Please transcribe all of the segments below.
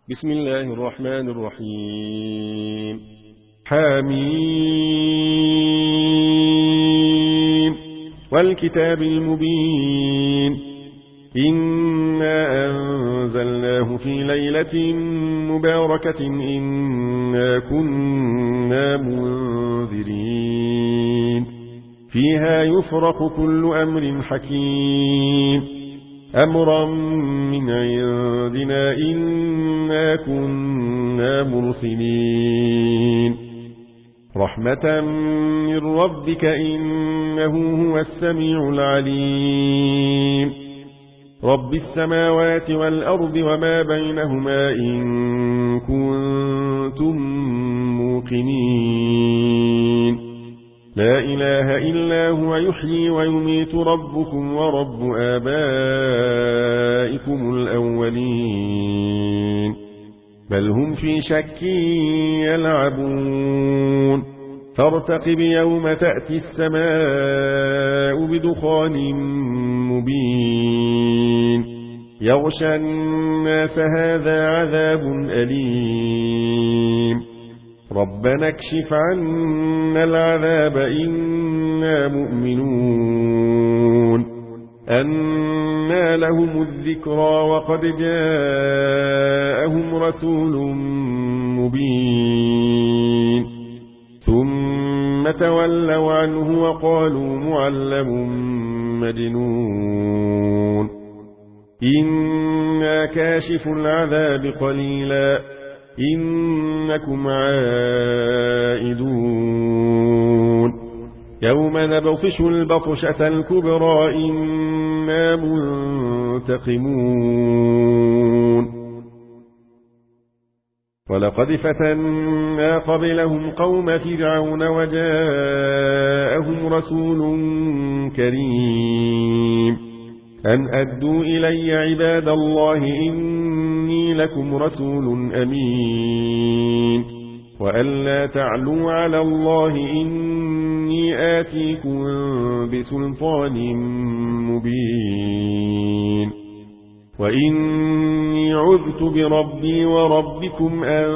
بسم الله الرحمن الرحيم. حميم والكتاب المبين إنا أنزلناه في ليلة مباركة إنا كنا منذرين فيها يفرق كل أمر حكيم أمرا من عندنا إنا كنا مرسلين رحمة من ربك إنه هو السميع العليم رب السماوات والأرض وما بينهما إن كنتم موقنين لا إله إلا هو يحيي ويميت ربكم ورب آبائكم الأولين بل هم في شك يلعبون فارتقب يوم تأتي السماء بدخان مبين يغشى الناس هذا عذاب أليم ربنا اكشف عنا العذاب إنا مؤمنون أنى لهم الذكرى وقد جاءهم رسول مبين ثم تولوا عنه وقالوا معلم مجنون إنا كاشف العذاب قليلا إنكم عائدون يوم نبطش البطشة الكبرى إنا منتقمون ولقد فتنا قبلهم قوم فرعون وجاءهم رسول كريم أن أدوا إلي عباد الله إني لكم رسول أمين وأن لا تعلوا على الله إني آتيكم بسلطان مبين وإني عذت بربي وربكم أن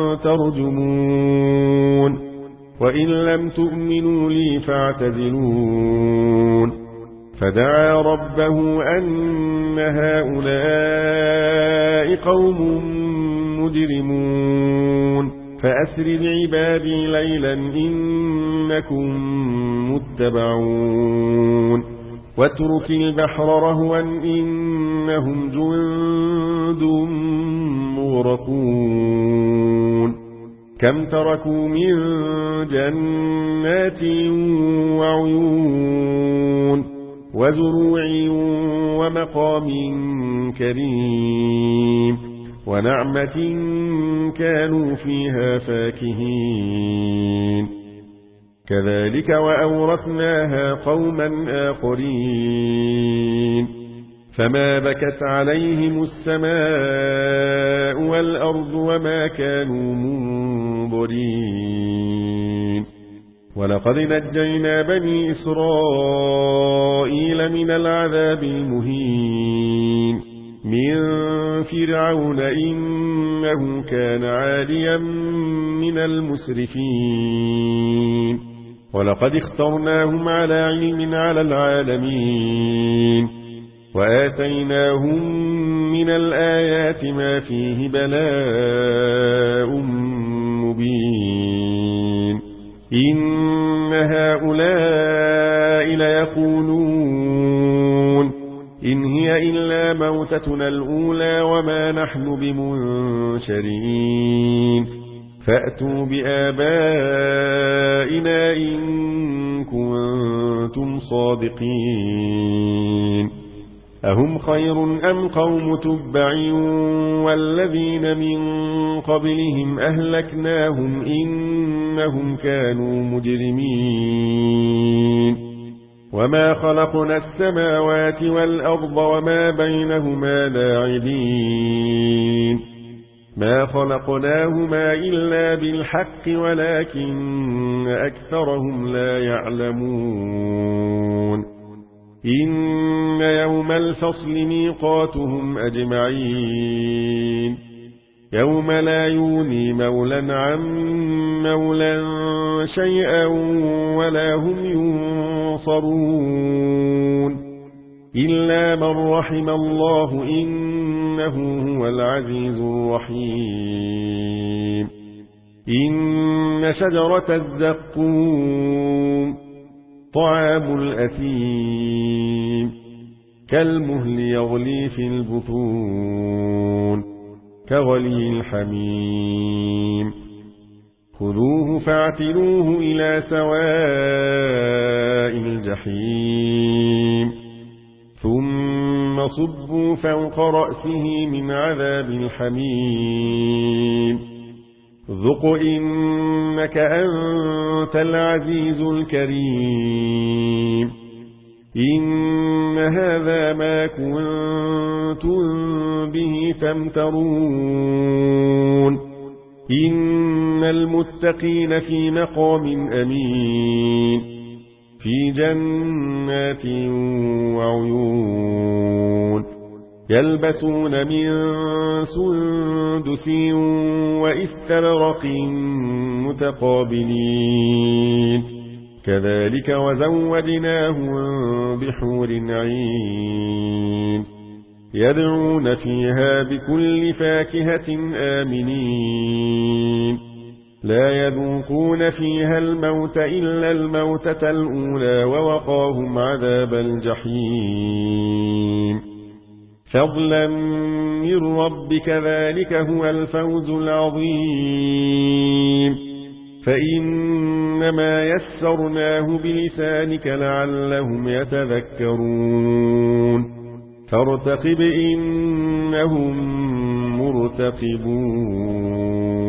ترجمون وإن لم تؤمنوا لي فاعتزلون فدعا ربه أن هؤلاء قوم مجرمون فأسر بعبادي ليلا إنكم متبعون واترك البحر رهوا إنهم جند مغرقون كم تركوا من جنات وعيون وزروع ومقام كريم ونعمة كانوا فيها فاكهين كذلك وأورثناها قوما آخرين فما بكت عليهم السماء والأرض وما كانوا منظرين ولقد نجينا بني إسرائيل من العذاب المهين من فرعون إنه كان عاليا من المسرفين ولقد اخترناهم على علم على العالمين وآتيناهم من الآيات ما فيه بلاء مبين إن هؤلاء ليقولون إن هي إلا موتتنا الأولى وما نحن بمنشرين فأتوا بآبائنا إن كنتم صادقين أهم خير أم قوم تبع والذين من قبلهم أهلكناهم إنهم كانوا مجرمين وما خلقنا السماوات والأرض وما بينهما لاعبين ما خلقناهما إلا بالحق ولكن أكثرهم لا يعلمون إن يوم الفصل ميقاتهم أجمعين يوم لا يغني مولى عن مولى شيئا ولا هم ينصرون إلا من رحم الله إنه هو العزيز الرحيم إن شجرة الزقوم طعام الأثيم كالمهل يغلي في البطون كغلي الحميم خذوه فاعتلوه إلى سواء الجحيم ثم صبوا فوق رأسه من عذاب الحميم ذق إنك أنت العزيز الكريم إن هذا ما كنتم به تمترون إن المتقين في مقام أمين في جنات وعيون يلبسون من سندس وإستبرق متقابلين كذلك وزوجناهم بحور عين يدعون فيها بكل فاكهة آمنين لا يذوقون فيها الموت إلا الموتة الأولى ووقاهم عذاب الجحيم فضلا من ربك ذلك هو الفوز العظيم فإنما يسرناه بلسانك لعلهم يتذكرون فارتقب إنهم مرتقبون